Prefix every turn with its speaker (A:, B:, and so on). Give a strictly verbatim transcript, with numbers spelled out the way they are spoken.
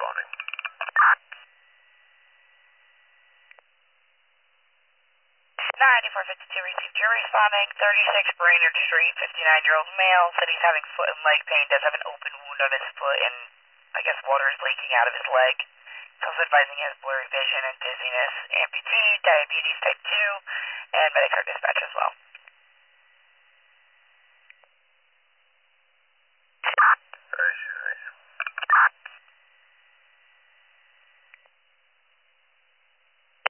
A: responding.
B: ninety-four fifty-two received. You're responding. thirty-six Brainerd Street, fifty-nine-year-old male said he's having foot and leg pain, does have an open wound on his foot, and I guess water is leaking out of his leg. He's also advising he has blurry vision and dizziness, amputee, diabetes type two, and Medicare dispatch as well.